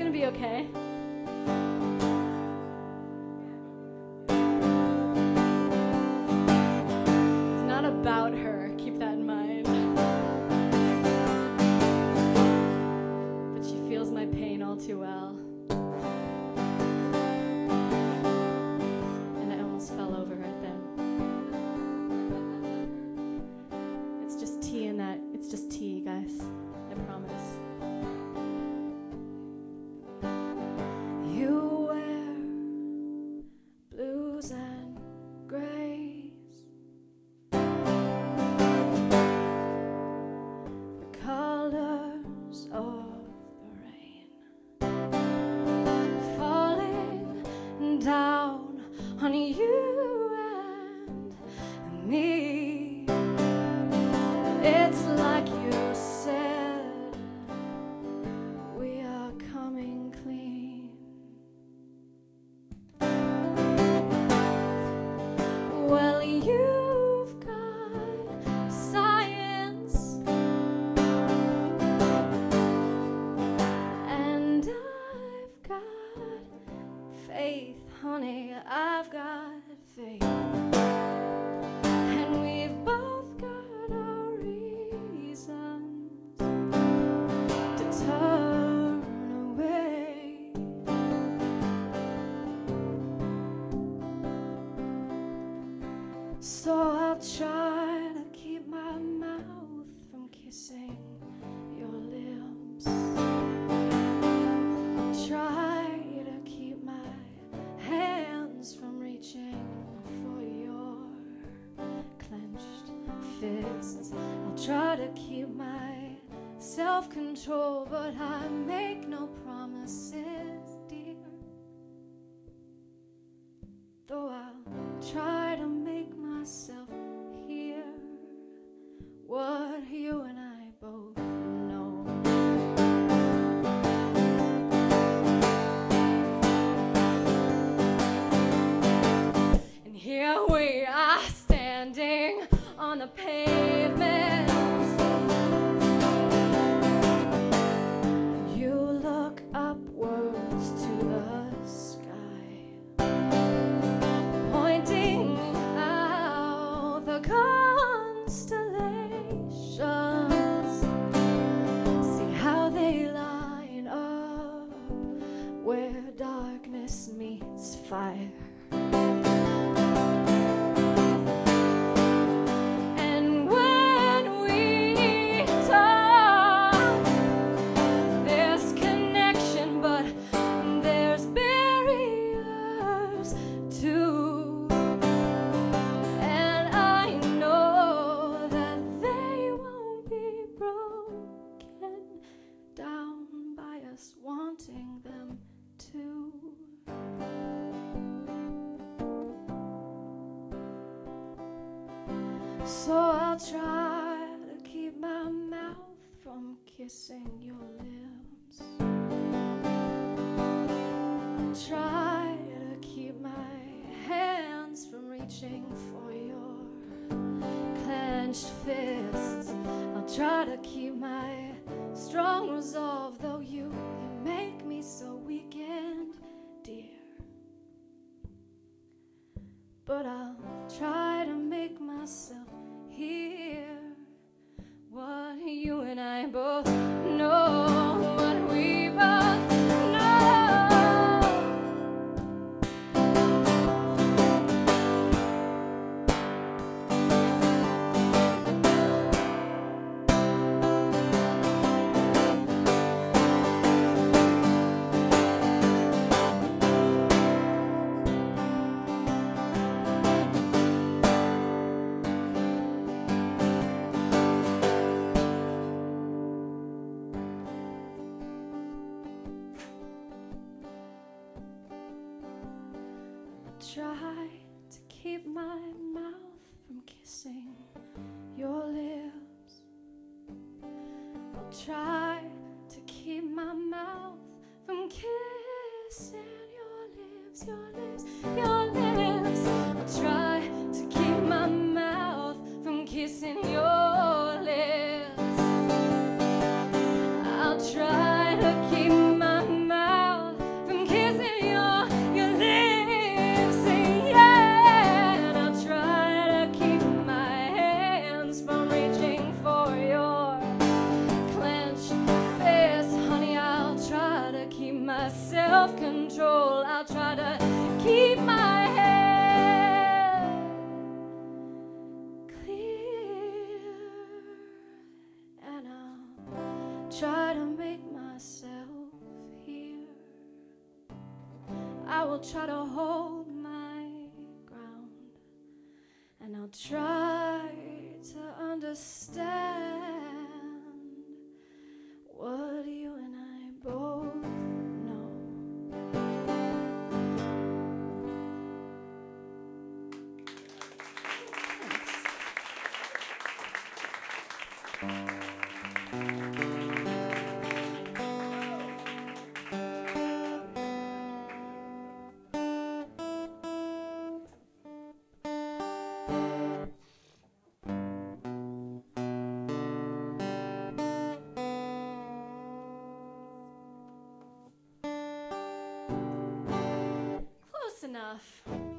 gonna be okay. It's not about her, keep that in mind. But she feels my pain all too well. And I almost fell over right then. It's just tea in that, it's just tea, guys. I promise. You wear blues and grays, the colors of the rain falling down on you and me. It's like you said, we are coming clean. Well, you've got science, and I've got faith, honey, I've got faith. And we've both got our reasons to turn away. So I'll try to keep my mouth from kissing your lips. I'll try to keep my hands from reaching for your clenched fists. I'll try to keep my self-control, but I make no promises, dear. Though I'll try to make myself hear what you and I both know. And here we are standing on the pavement. You look upwards to the sky, pointing out the constellations. See how they line up where darkness meets fire. And when we talk, there's connection, but there's barriers too. And I know that they won't be broken down by us wanting them to. So I'll try to keep my mouth from kissing your lips. I'll try to keep my hands from reaching for your clenched fists. I'll try to keep my strong resolve, though you make me so weak and dear. But I'll try to make myself hear what you and I both know, what we both know. Try to keep my mouth from kissing your lips. I'll try to keep my mouth from kissing your lips, your lips, your lips. I'll try to keep my mouth from kissing your lips. I'll try to keep my mouth self-control. I'll try to keep my head clear, and I'll try to make myself hear. I will try to hold my ground, and I'll try to understand what you and I both know. Close enough.